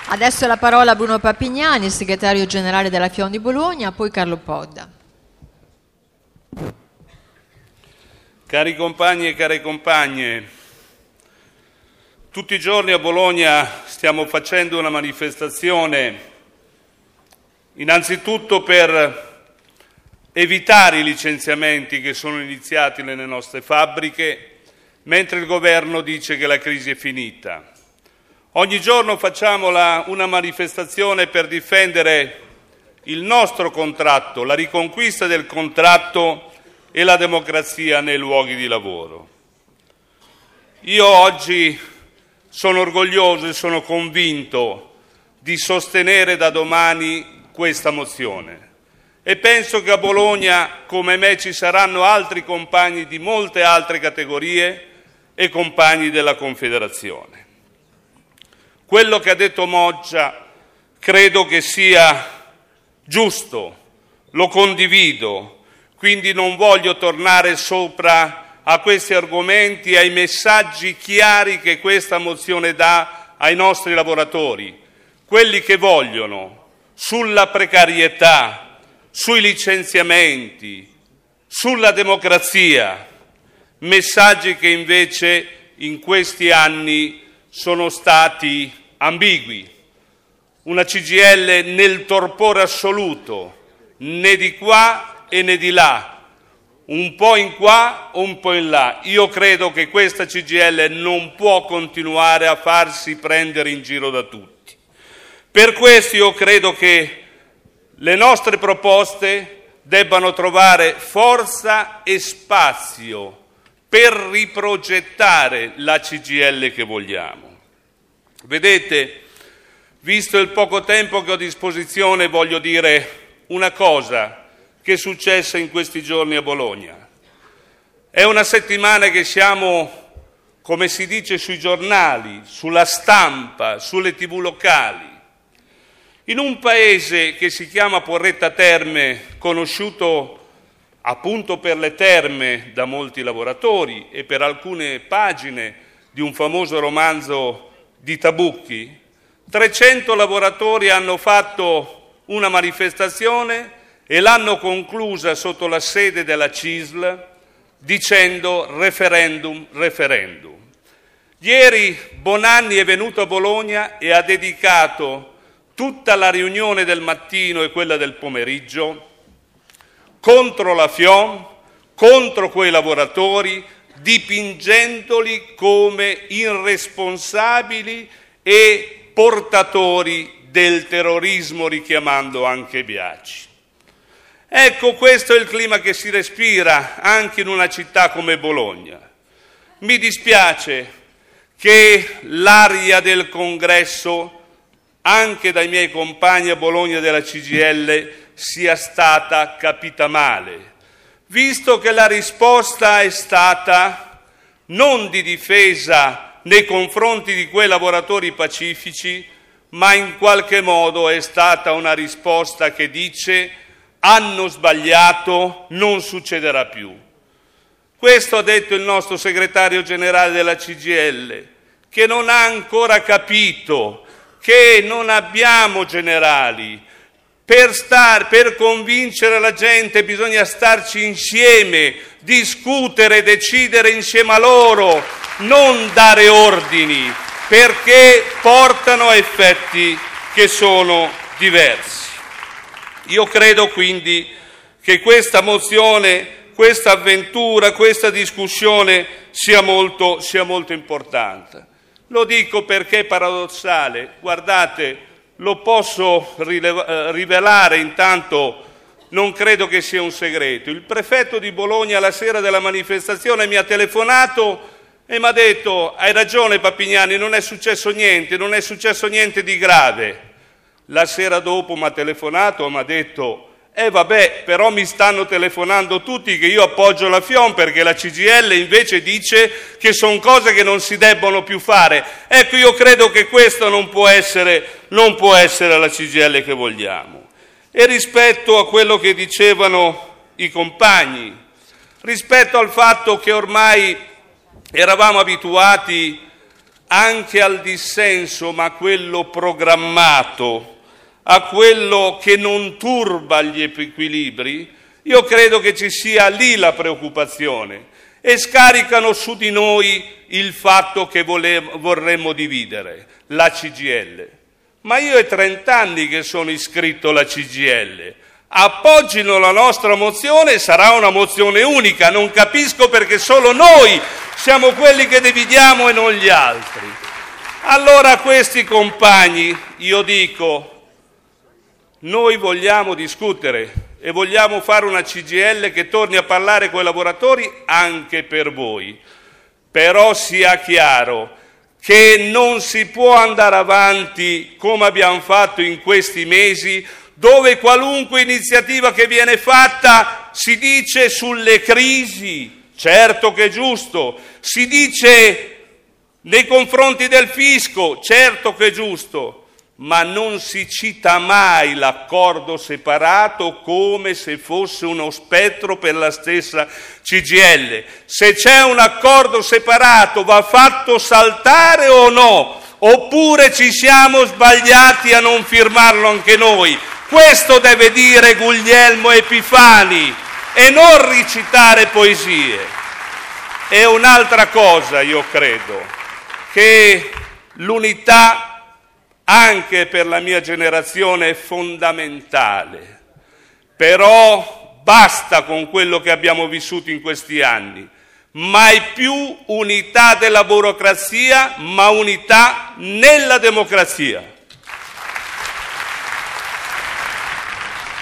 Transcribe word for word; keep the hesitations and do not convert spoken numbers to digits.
Adesso la parola a Bruno Papignani, segretario generale della FIOM di Bologna, poi Carlo Podda. Cari compagni e care compagne, tutti i giorni a Bologna stiamo facendo una manifestazione innanzitutto per evitare i licenziamenti che sono iniziati nelle nostre fabbriche, mentre il governo dice che la crisi è finita. Ogni giorno facciamo la, una manifestazione per difendere il nostro contratto, la riconquista del contratto e la democrazia nei luoghi di lavoro. Io oggi sono orgoglioso e sono convinto di sostenere da domani questa mozione e penso che a Bologna, come me, ci saranno altri compagni di molte altre categorie e compagni della Confederazione. Quello che ha detto Moggia credo che sia giusto, lo condivido, quindi non voglio tornare sopra a questi argomenti e ai messaggi chiari che questa mozione dà ai nostri lavoratori, quelli che vogliono sulla precarietà, sui licenziamenti, sulla democrazia, messaggi che invece in questi anni sono stati ambigui. Una C G I L nel torpore assoluto, né di qua e né di là, un po' in qua o un po' in là. Io credo che questa C G I L non può continuare a farsi prendere in giro da tutti. Per questo io credo che le nostre proposte debbano trovare forza e spazio per riprogettare la C G I L che vogliamo. Vedete, visto il poco tempo che ho a disposizione, voglio dire una cosa che è successa in questi giorni a Bologna. È una settimana che siamo, come si dice sui giornali, sulla stampa, sulle tivù locali, in un paese che si chiama Porretta Terme, conosciuto appunto per le terme da molti lavoratori e per alcune pagine di un famoso romanzo di Tabucchi. trecento lavoratori hanno fatto una manifestazione e l'hanno conclusa sotto la sede della C I S L dicendo referendum, referendum. Ieri Bonanni è venuto a Bologna e ha dedicato tutta la riunione del mattino e quella del pomeriggio contro la FIOM, contro quei lavoratori, dipingendoli come irresponsabili e portatori del terrorismo, richiamando anche Biagi. Ecco, questo è il clima che si respira anche in una città come Bologna. Mi dispiace che l'aria del congresso, anche dai miei compagni a Bologna della C G I L, sia stata capita male, visto che la risposta è stata non di difesa nei confronti di quei lavoratori pacifici, ma in qualche modo è stata una risposta che dice hanno sbagliato, non succederà più. Questo ha detto il nostro segretario generale della C G I L, che non ha ancora capito che non abbiamo generali. Per, star, per convincere la gente bisogna starci insieme, discutere, decidere insieme a loro, non dare ordini, perché portano a effetti che sono diversi. Io credo quindi che questa mozione, questa avventura, questa discussione sia molto, sia molto importante. Lo dico perché è paradossale, guardate, lo posso rileva- rivelare intanto, non credo che sia un segreto. Il prefetto di Bologna la sera della manifestazione mi ha telefonato e mi ha detto hai ragione Papignani, non è successo niente, non è successo niente di grave. La sera dopo mi ha telefonato e mi ha detto eh vabbè, però mi stanno telefonando tutti che io appoggio la FIOM perché la C G I L invece dice che sono cose che non si debbono più fare. Ecco, io credo che questo non può essere, non può essere la C G I L che vogliamo. E rispetto a quello che dicevano i compagni, rispetto al fatto che ormai eravamo abituati anche al dissenso, ma a quello programmato, a quello che non turba gli equilibri, io credo che ci sia lì la preoccupazione, e scaricano su di noi il fatto che vole- vorremmo dividere la C G I L. Ma io è trent'anni che sono iscritto alla C G I L. Appoggino la nostra mozione, sarà una mozione unica, non capisco perché solo noi siamo quelli che dividiamo e non gli altri. Allora a questi compagni io dico, noi vogliamo discutere e vogliamo fare una C G I L che torni a parlare con i lavoratori anche per voi, però sia chiaro che non si può andare avanti come abbiamo fatto in questi mesi, dove qualunque iniziativa che viene fatta si dice sulle crisi, certo che è giusto, si dice nei confronti del fisco, certo che è giusto, ma non si cita mai l'accordo separato come se fosse uno spettro per la stessa C G I L. Se c'è un accordo separato va fatto saltare o no? Oppure ci siamo sbagliati a non firmarlo anche noi? Questo deve dire Guglielmo Epifani e non recitare poesie. E un'altra cosa, io credo, che l'unità anche per la mia generazione è fondamentale, però basta con quello che abbiamo vissuto in questi anni, mai più unità della burocrazia, ma unità nella democrazia.